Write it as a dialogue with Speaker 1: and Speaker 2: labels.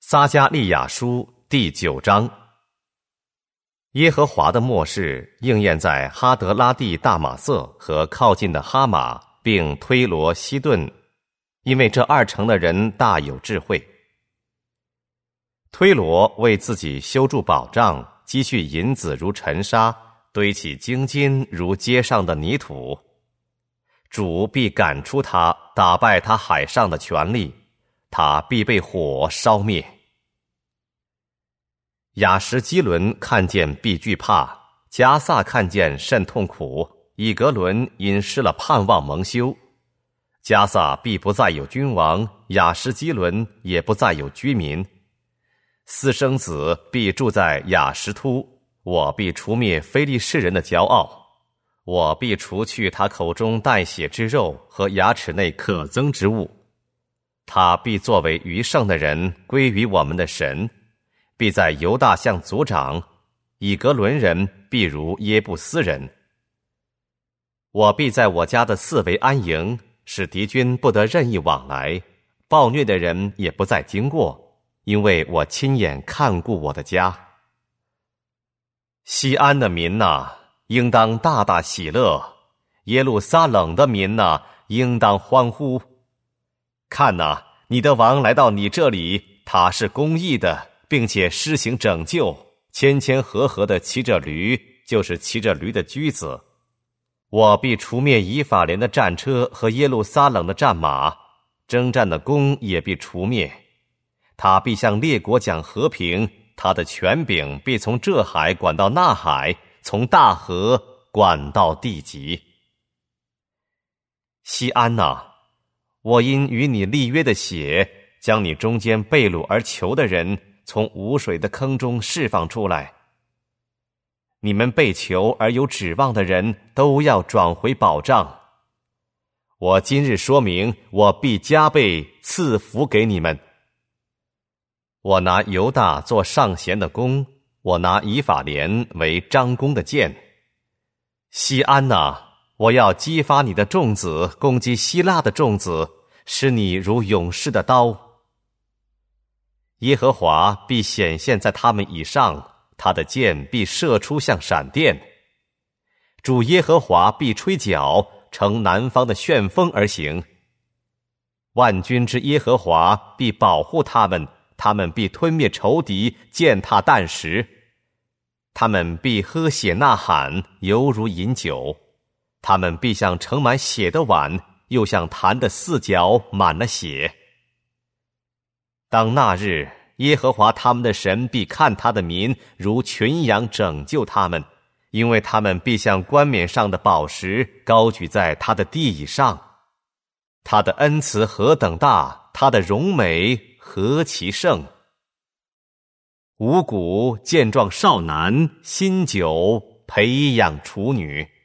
Speaker 1: 撒迦利亚书第9章。耶和华的默示应验在哈德拉地大马色和靠近的哈马，并推罗西顿，因为这2城的人大有智慧。推罗为自己修筑保障，积蓄银子如尘沙，堆起精金如街上的泥土。主必赶出他，打败他海上的权力，他必被火烧灭。亚什基伦看见必惧怕，迦萨看见甚痛苦，以革伦因失了盼望蒙羞。迦萨必不再有君王，亚什基伦也不再有居民。私生子必住在亚什突，我必除灭非利士人的骄傲，我必除去他口中带血之肉和牙齿内可憎之物。他必作为余剩的人归于我们的神，必在犹大向族长，以革伦人必如耶布斯人。我必在我家的四围安营，使敌军不得任意往来，暴虐的人也不再经过，因为我亲眼看顾我的家。西安的民哪，应当大大喜乐；耶路撒冷的民哪，应当欢呼。看哪，你的王来到你这里，他是公义的，并且施行拯救，谦谦和和地骑着驴，就是骑着驴的驹子。我必除灭以法莲的战车和耶路撒冷的战马，征战的弓也必除灭。他必向列国讲和平，他的权柄必从这海管到那海，从大河管到地极。西安哪，我因与你立约的血，将你中间被掳而囚的人从无水的坑中释放出来。你们被囚而有指望的人都要转回保障。我今日说明，我必加倍赐福给你们。我拿犹大做上弦的弓，我拿以法莲为张弓的箭。西安哪，我要激发你的众子，攻击希腊的众子，使你如勇士的刀。耶和华必显现在他们以上，他的箭必射出像闪电。主耶和华必吹角，乘南方的旋风而行。万军之耶和华必保护他们，他们必吞灭仇敌，践踏弹石。他们必喝血呐喊，犹如饮酒。他们必像盛满血的碗，又像坛的4角满了血。当那日，耶和华他们的神必看他的民如群羊，拯救他们，因为他们必像冠冕上的宝石，高举在他的地以上。他的恩慈何等大，他的荣美何其盛。五谷健壮少男，新酒培养处女。